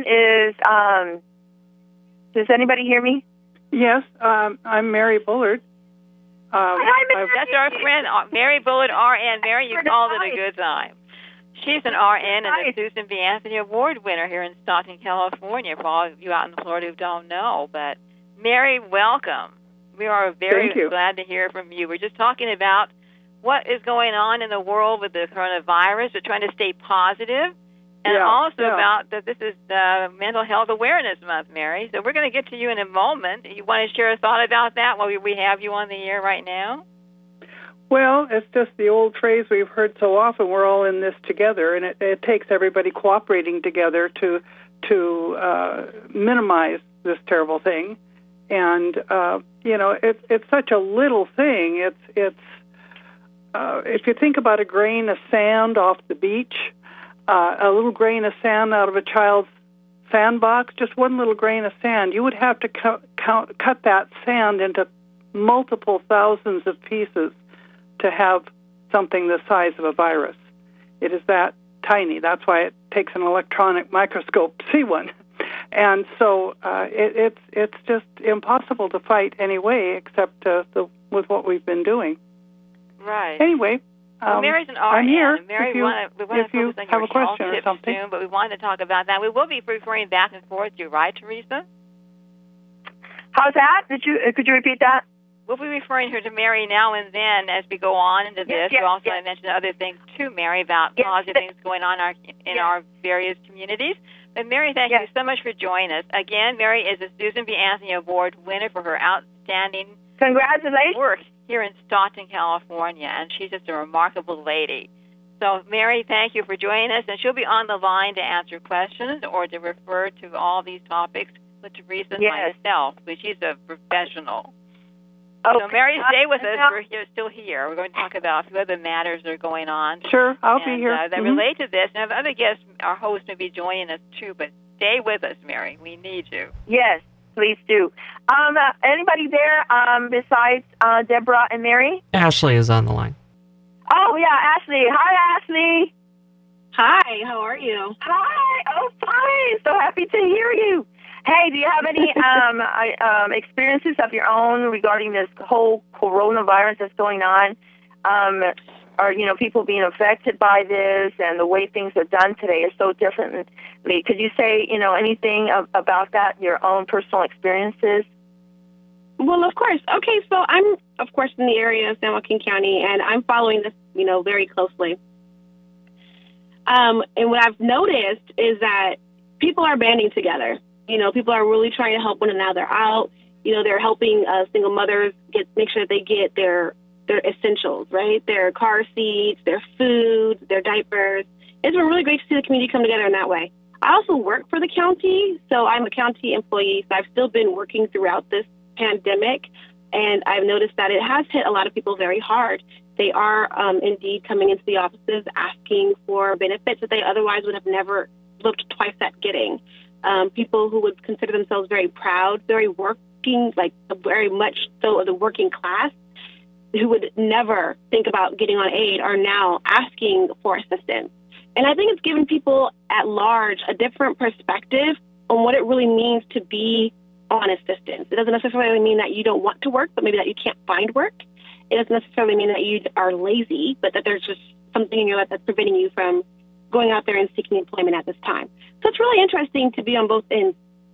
Does anybody hear me? Yes, I'm Mary Bullard. That's our friend, Mary Bullard, RN. Mary, you called it a good time. She's an RN and a Susan B. Anthony Award winner here in Stockton, California, for all of you out in Florida who don't know. But, Mary, welcome. We are very glad to hear from you. We're just talking about what is going on in the world with the coronavirus. We're trying to stay positive. And also about that this is Mental Health Awareness Month, Mary. So we're going to get to you in a moment. You want to share a thought about that while we have you on the air right now? Well, it's just the old phrase we've heard so often, we're all in this together, and it takes everybody cooperating together to minimize this terrible thing. And, it's such a little thing. It's if you think about a grain of sand off the beach, a little grain of sand out of a child's sandbox, just one little grain of sand, you would have to cut that sand into multiple thousands of pieces to have something the size of a virus. It is that tiny. That's why it takes an electronic microscope to see one. And so it's just impossible to fight anyway, except with what we've been doing. Right. Anyway, Mary's an RN. I'm here. Mary, we want to focus on have your a question health or something soon, but we wanted to talk about that. We will be referring back and forth to you, right, Teresa? How's that? Could you repeat that? We'll be referring her to Mary now and then as we go on into this. We'll also mention other things too, Mary, about positive things going on in our various communities. But Mary, thank you so much for joining us. Again, Mary is a Susan B. Anthony Award winner for her outstanding work here in Stockton, California, and she's just a remarkable lady. So, Mary, thank you for joining us, and she'll be on the line to answer questions or to refer to all these topics with Teresa and myself, but she's a professional. Okay. So, Mary, stay with us. We're still here. We're going to talk about a few other matters that are going on. Sure, I'll be here. That relate to this. And other guests, our hosts, may be joining us, too, but stay with us, Mary. We need you. Yes, please do. Anybody there besides Deborah and Mary? Ashley is on the line. Oh, yeah, Ashley. Hi, Ashley. Hi, how are you? Hi, oh, fine. So happy to hear you. Hey, do you have any experiences of your own regarding this whole coronavirus that's going on? Are people being affected by this, and the way things are done today is so differently? Could you say anything about that, your own personal experiences? Well, of course. Okay, so I'm, of course, in the area of San Joaquin County, and I'm following this, very closely. And what I've noticed is that people are banding together. People are really trying to help one another out. They're helping single mothers make sure that they get their essentials, right? Their car seats, their food, their diapers. It's been really great to see the community come together in that way. I also work for the county, so I'm a county employee, so I've still been working throughout this pandemic, and I've noticed that it has hit a lot of people very hard. They are indeed coming into the offices asking for benefits that they otherwise would have never looked twice at getting. People who would consider themselves very proud, very working, very much so of the working class, who would never think about getting on aid, are now asking for assistance. And I think it's given people at large a different perspective on what it really means to be on assistance. It doesn't necessarily mean that you don't want to work, but maybe that you can't find work. It doesn't necessarily mean that you are lazy, but that there's just something in your life that's preventing you from going out there and seeking employment at this time. So it's really interesting to be on both ends.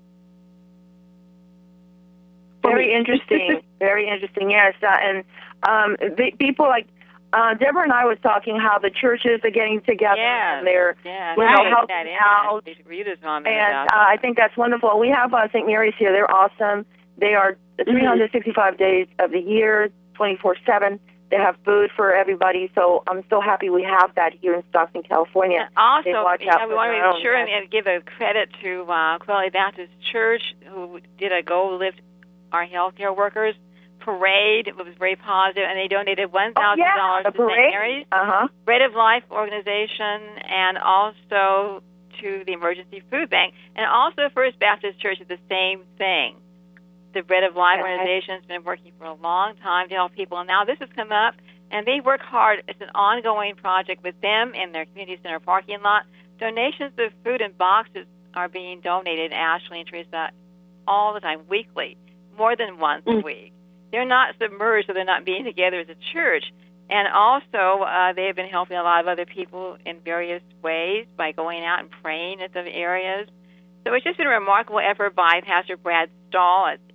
Very interesting. Very interesting, yes. And people like Deborah and I was talking how the churches are getting together and they're helping out. And I think that's wonderful. We have St. Mary's here. They're awesome. They are 365 days of the year, 24/7. They have food for everybody, so I'm so happy we have that here in Stockton, California. And also, we want to make sure and give a credit to Quality Baptist Church, who did a Go Lift Our Healthcare Workers parade. It was very positive, and they donated $1,000 to St. Mary's, Bread of Life organization, and also to the Emergency Food Bank, and also First Baptist Church did the same thing. The Bread of Life organization has been working for a long time to help people, and now this has come up, and they work hard. It's an ongoing project with them in their community center parking lot. Donations of food and boxes are being donated, Ashley and Teresa, all the time, weekly, more than once a week. They're not submerged, so they're not being together as a church. And also, they have been helping a lot of other people in various ways by going out and praying at some areas. So it's just been a remarkable effort by Pastor Brad Stahl at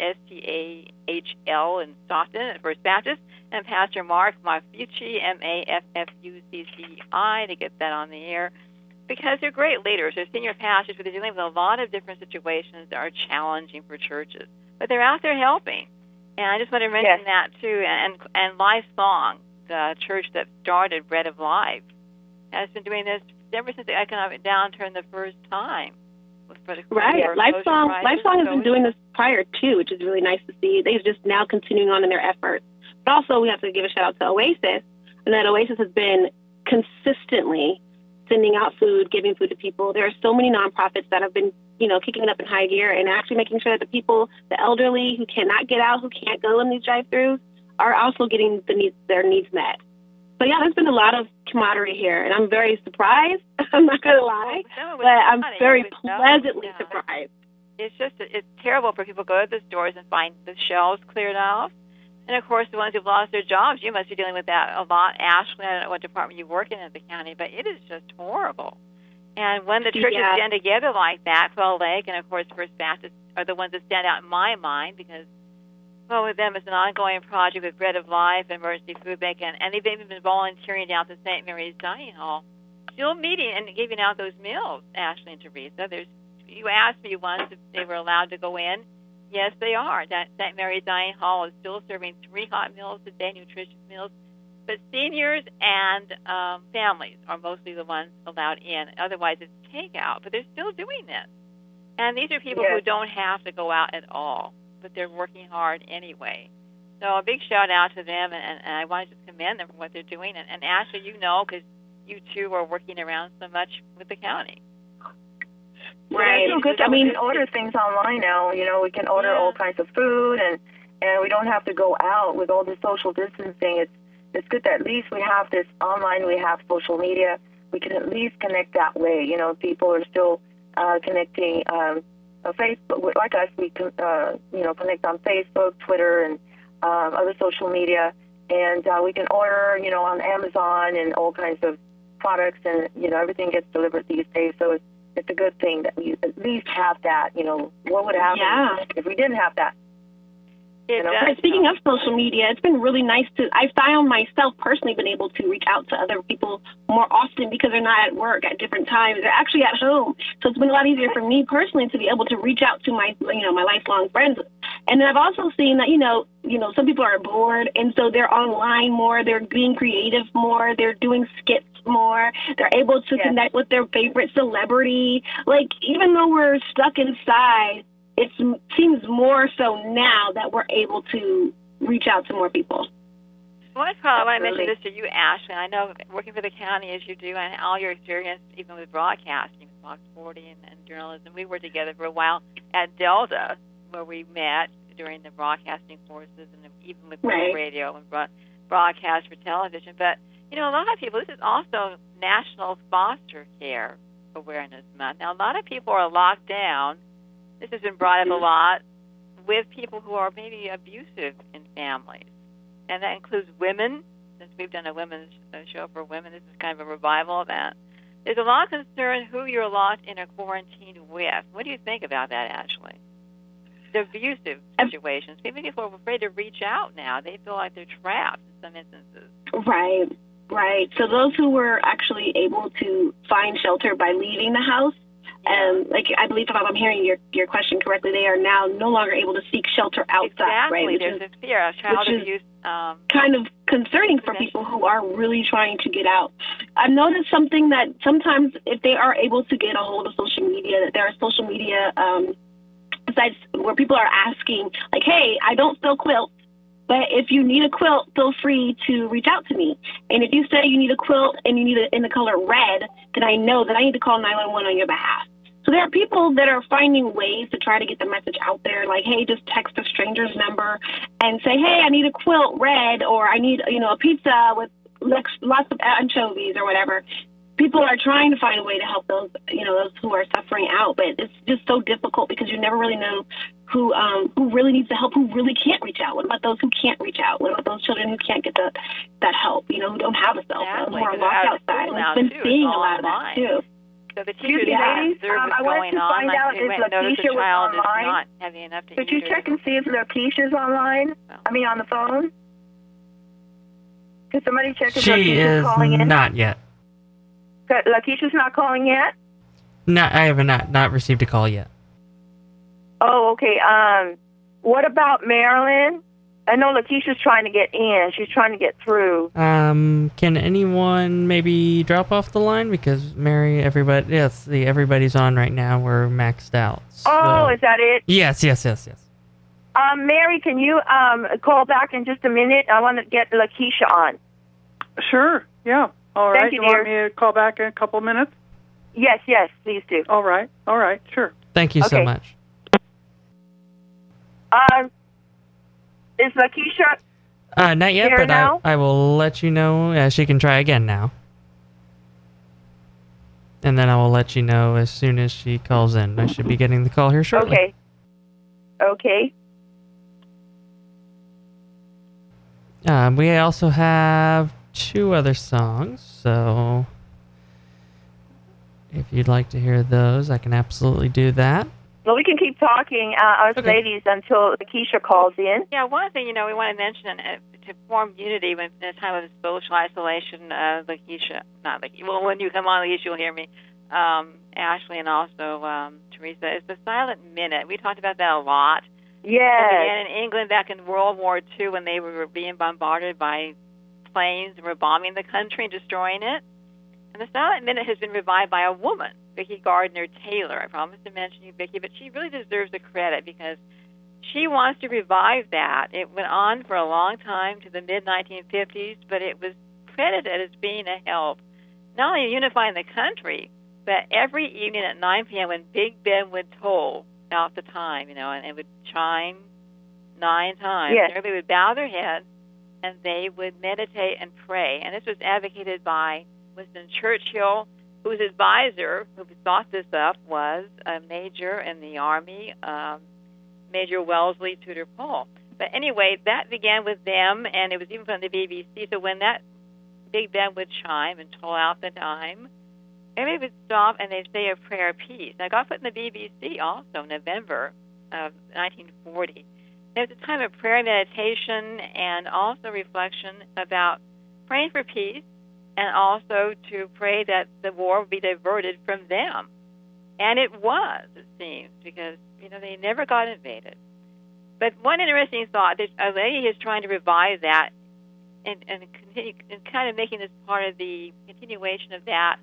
STAHL in Stockton at First Baptist, and Pastor Mark Maffucci, Maffucci, to get that on the air, because they're great leaders. They're senior pastors, but they're dealing with a lot of different situations that are challenging for churches. But they're out there helping. And I just want to mention that, too. And Lifelong, the church that started Bread of Life, has been doing this ever since the economic downturn the first time. Right. Lifelong has been doing this prior, too, which is really nice to see. They're just now continuing on in their efforts. But also, we have to give a shout-out to Oasis, and that Oasis has been consistently sending out food, giving food to people. There are so many nonprofits that have been, kicking it up in high gear and actually making sure that the people, the elderly who cannot get out, who can't go in these drive-thrus, are also getting their needs met. So, yeah, there's been a lot of camaraderie here, and I'm very surprised. I'm not going to lie, but I'm very pleasantly surprised. It's terrible for people to go to the stores and find the shelves cleared off. And, of course, the ones who've lost their jobs, you must be dealing with that a lot. Ashley, I don't know what department you work in at the county, but it is just horrible. And when the churches stand together like that, Quail Lake and, of course, First Baptist are the ones that stand out in my mind because, well, with them it's an ongoing project with Bread of Life and Emergency Food Bank, and they've even been volunteering down at the St. Mary's Dining Hall, still meeting and giving out those meals, Ashley and Teresa. You asked me once if they were allowed to go in. Yes, they are. That St. Mary's Dining Hall is still serving 3 hot meals a day, nutritious meals. But seniors and families are mostly the ones allowed in. Otherwise, it's takeout. But they're still doing this. And these are people who don't have to go out at all, but they're working hard anyway. So a big shout-out to them, and I want to just commend them for what they're doing. And Ashley, because you, too, are working around so much with the county. Right. It's so good that we can order things online now. We can order all kinds of food, and we don't have to go out with all the social distancing. It's good that at least we have this online. We have social media. We can at least connect that way. People are still connecting. Facebook, like us, we can connect on Facebook, Twitter, and other social media, and we can order on Amazon and all kinds of products, and everything gets delivered these days. So it's a good thing that we at least have that. What would happen if we didn't have that? Speaking of social media, it's been really nice I found myself personally been able to reach out to other people more often because they're not at work at different times. They're actually at home. So it's been a lot easier for me personally to be able to reach out to my lifelong friends. And then I've also seen that, some people are bored, and so they're online more. They're being creative more. They're doing skits more. They're able to connect with their favorite celebrity. Like, even though we're stuck inside, it seems more so now that we're able to reach out to more people. Well, I probably want to mention this to you, Ashley. I know working for the county as you do, and all your experience, even with broadcasting, with Fox 40 and journalism, we were together for a while at Delta, where we met during the broadcasting courses, and even with radio and broadcast for television. But, a lot of people, this is also National Foster Care Awareness Month. Now, a lot of people are locked down. This has been brought up a lot with people who are maybe abusive in families. And that includes women. Since we've done a women's show for women, this is kind of a revival of that. There's a lot of concern who you're locked in a quarantine with. What do you think about that, Ashley? The abusive situations. Maybe people are afraid to reach out now. They feel like they're trapped in some instances. Right. So those who were actually able to find shelter by leaving the house, I believe if I'm hearing your question correctly, they are now no longer able to seek shelter outside. Exactly. Right? There's a fear of child abuse. Kind of concerning for people who are really trying to get out. I've noticed something that sometimes if they are able to get a hold of social media, that there are social media sites where people are asking, like, hey, I don't sell quilts, but if you need a quilt, feel free to reach out to me. And if you say you need a quilt and you need it in the color red, then I know that I need to call 911 on your behalf. So there are people that are finding ways to try to get the message out there, like, hey, just text a stranger's number and say, hey, I need a quilt red, or I need, a pizza with lots of anchovies or whatever. People are trying to find a way to help those who are suffering out, but it's just so difficult because you never really know who really needs the help, who really can't reach out? What about those who can't reach out? What about those children who can't get that help? Who don't have a cell phone, who are locked outside? We've been seeing a lot of that too. So the teachers observe what's going on. If Lakeisha was online, not having enough to could you check and see if Lakeisha's online? I mean, on the phone. Could somebody check if She Lakeisha's is calling in? not yet. Lakeisha's not calling yet? No, I have not received a call yet. Oh, okay. What about Marilyn? I know Lakeisha's trying to get in. She's trying to get through. Can anyone maybe drop off the line? Because everybody's on right now. We're maxed out. So. Oh, is that it? Yes. Mary, can you call back in just a minute? I want to get Lakeisha on. Sure, yeah. All right. Thank you, want me to call back in a couple minutes? Yes, please do. All right, sure. Thank you so much. Is Lakeisha not yet, here but now? I will let you know. She can try again now. And then I will let you know as soon as she calls in. I should be getting the call here shortly. Okay. We also have 2 other songs, so if you'd like to hear those, I can absolutely do that. Well, we can keep talking, us ladies, until Lakeisha calls in. Yeah, one thing, we want to mention, to form unity in a time of social isolation, Lakeisha, when you come on, Lakeisha, you'll hear me, Ashley and also Teresa, is the Silent Minute. We talked about that a lot. Yes. It began in England back in World War II when they were being bombarded by planes and were bombing the country and destroying it. And the Silent Minute has been revived by a woman, Vicki Gardner Taylor. I promised to mention you, Vicki, but she really deserves the credit because she wants to revive that. It went on for a long time to the mid-1950s, but it was credited as being a help, not only unifying the country, but every evening at 9 p.m. when Big Ben would toll out the time, and it would chime 9 times. Yes. Everybody would bow their head, and they would meditate and pray. And this was advocated by Winston Churchill, whose advisor, who thought this up, was a major in the Army, Major Wellesley Tudor Paul. But anyway, that began with them, and it was even from the BBC. So when that Big Ben would chime and toll out the time, everybody would stop and they'd say a prayer of peace. Now, I got put in the BBC also in November of 1940. It was a time of prayer, meditation, and also reflection about praying for peace, and also to pray that the war would be diverted from them. And it was, it seems, because, they never got invaded. But one interesting thought, there's a lady is trying to revive that and continue, and kind of making this part of the continuation of that,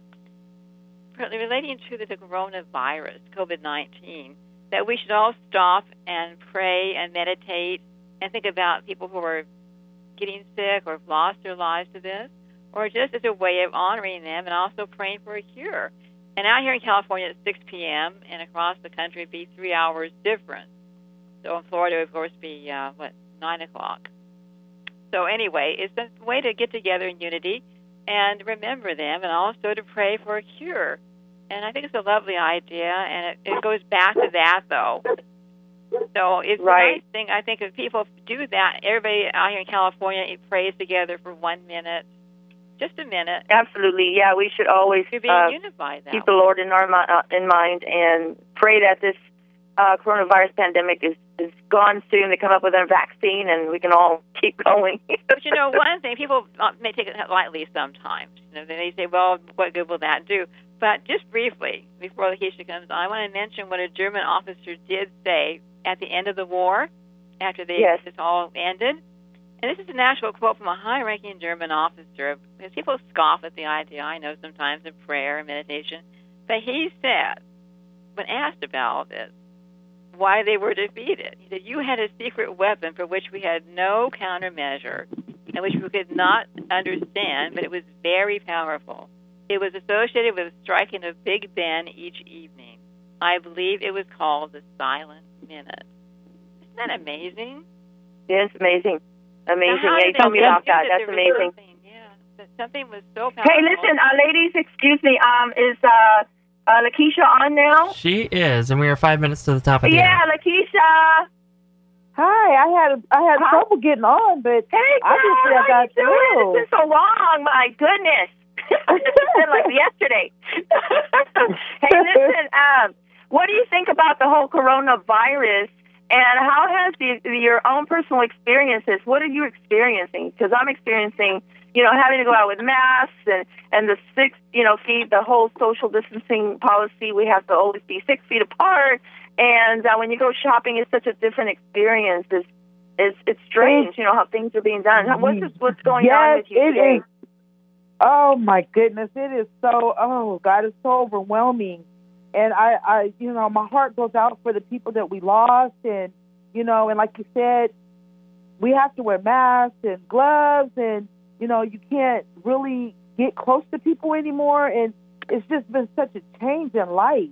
relating to the coronavirus, COVID-19, that we should all stop and pray and meditate and think about people who are getting sick or have lost their lives to this, or just as a way of honoring them and also praying for a cure. And out here in California, it's 6 p.m., and across the country, it'd be 3 hours different. So in Florida, it would, of course, be, 9 o'clock. So anyway, it's a way to get together in unity and remember them, and also to pray for a cure. And I think it's a lovely idea, and it goes back to that, though. So it's a nice thing. I think if people do that, everybody out here in California prays together for 1 minute, just a minute. Absolutely, yeah. We should always keep the Lord in our in mind and pray that this coronavirus pandemic is gone soon. They come up with a vaccine, and we can all keep going. But one thing, people may take it lightly sometimes. They say, "Well, what good will that do?" But just briefly, before Lakeisha comes on, I want to mention what a German officer did say at the end of the war, after this all ended. And this is an actual quote from a high-ranking German officer. Because people scoff at the idea, I know, sometimes, of prayer and meditation. But he said, when asked about this, why they were defeated, he said, "You had a secret weapon for which we had no countermeasure, and which we could not understand, but it was very powerful. It was associated with striking of Big Ben each evening. I believe it was called the Silent Minute." Isn't that amazing? Yes, amazing. Amazing. Yeah, you told me about that. That's amazing. Yeah, that something was so powerful. Hey, listen, ladies, excuse me. Is Lakeisha on now? She is, and we are 5 minutes to the top of the hour. Yeah, Lakeisha. Hi, I had trouble getting on, but hey, girl, obviously I got through. It's been so long. My goodness. It's been like yesterday. Hey, listen, what do you think about the whole coronavirus, and how has your own personal experiences, what are you experiencing? Because I'm experiencing, having to go out with masks and the 6, feet, the whole social distancing policy. We have to always be 6 feet apart. And when you go shopping, it's such a different experience. It's strange, how things are being done. What's going on with you today? Is. Oh my goodness, it is so. Oh God, it's so overwhelming. And I, my heart goes out for the people that we lost, and and like you said, we have to wear masks and gloves, and you can't really get close to people anymore, and it's just been such a change in life.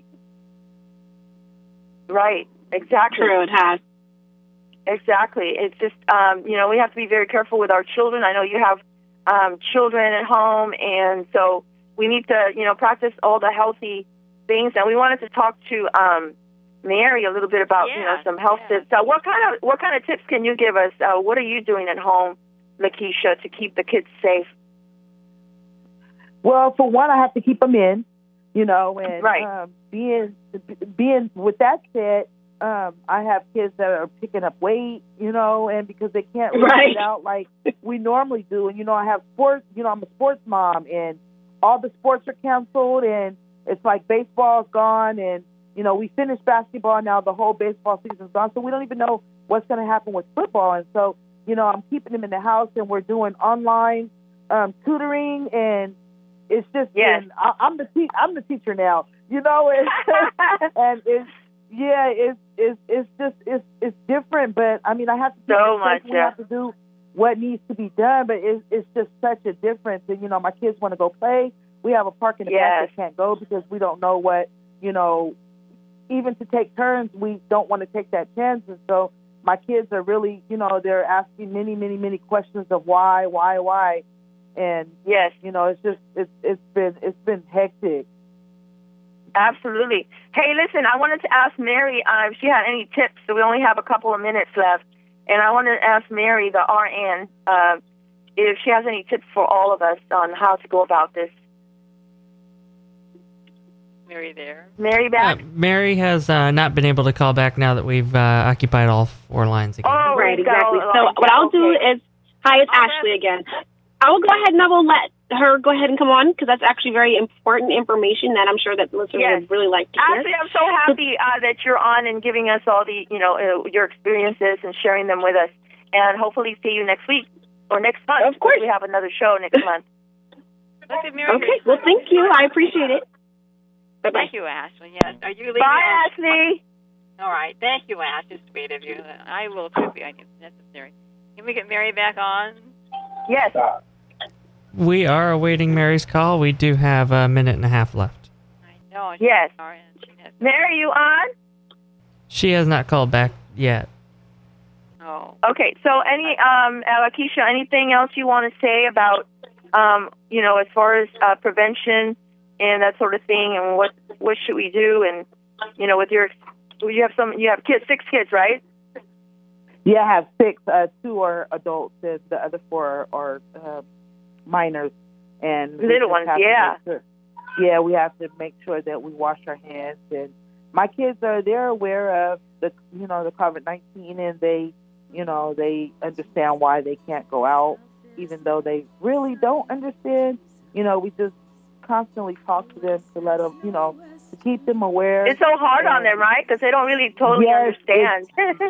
Right, exactly. True, it has. Exactly. It's just, we have to be very careful with our children. I know you have children at home, and so we need to, practice all the healthy things. And we wanted to talk to Mary a little bit about, some health tips. What kind of tips can you give us? What are you doing at home, Lakeisha, to keep the kids safe? Well, for one, I have to keep them in, and right. Being with that said, I have kids that are picking up weight, and because they can't really get out like we normally do. And, I have sports, I'm a sports mom, and all the sports are canceled, and it's like baseball's gone, and, we finished basketball, now the whole baseball season's gone, so we don't even know what's going to happen with football. And so, I'm keeping them in the house, and we're doing online tutoring, and it's just, I'm the teacher now, and it's different, but I mean, I have to we have to do what needs to be done, but it's just such a difference. And my kids want to go play. We have a park in the back that can't go because we don't know what, even to take turns, we don't want to take that chance. And so my kids are really, they're asking many, many, many questions of why, and it's been hectic. Absolutely. Hey, listen, I wanted to ask Mary if she had any tips. So we only have a couple of minutes left. And I wanted to ask Mary, the RN, if she has any tips for all of us on how to go about this. Mary there? Mary back? Mary has not been able to call back now that we've occupied all 4 lines again. Oh, right, exactly. So what I'll do is, hi, it's Ashley again. I will go ahead and I will let her go ahead and come on because that's actually very important information that I'm sure that listeners would really like to hear. Actually, I'm so happy that you're on and giving us all the, your experiences and sharing them with us. And hopefully see you next week or next month. Of course. We have another show next month. Okay, well, thank you. I appreciate it. Bye-bye. Thank you, Ashley. Yes. Are you leaving? Bye, Ashley. All right. Thank you, Ash. It's sweet of you. I will too if necessary. Can we get Mary back on? Yes. We are awaiting Mary's call. We do have a minute and a half left. I know. Yes. Mary, you on? She has not called back yet. Oh. Okay. So, Lakeisha, anything else you want to say about, as far as prevention and that sort of thing, and what should we do? And with you have kids, 6 kids, right? Yeah, I have 6. 2 are adults, and the other 4 are minors, and little ones. Yeah, we have to make sure that we wash our hands. And my kids they're aware of the COVID-19, and they understand why they can't go out, even though they really don't understand. We just constantly talk to them to let them, to keep them aware. It's so hard on them, right? Because they don't really totally understand.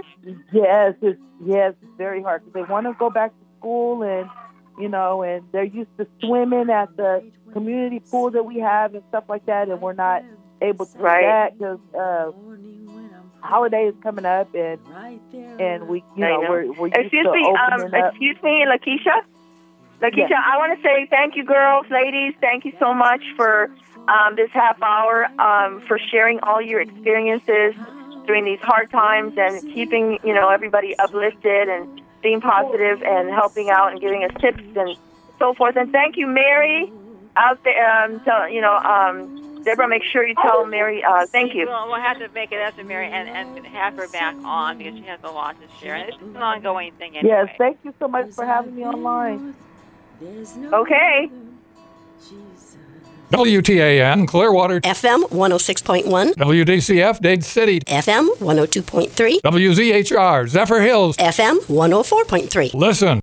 It's very hard because they want to go back to school, and and they're used to swimming at the community pool that we have and stuff like that, and we're not able to do that because holiday is coming up, and we, we're used to opening up. Excuse me, Lakeisha. Lakeisha, yes. I want to say thank you, girls, ladies. Thank you so much for this half hour, for sharing all your experiences during these hard times and keeping, everybody uplifted and being positive and helping out and giving us tips and so forth. And thank you, Mary, out there, Deborah, make sure you tell Mary. Thank you. We'll have to make it up to Mary and have her back on because she has a lot to share. And it's an ongoing thing anyway. Yes, thank you so much for having me online. Okay. WTAN, Clearwater. FM 106.1. WDCF, Dade City. FM 102.3. WZHR, Zephyr Hills. FM 104.3. Listen.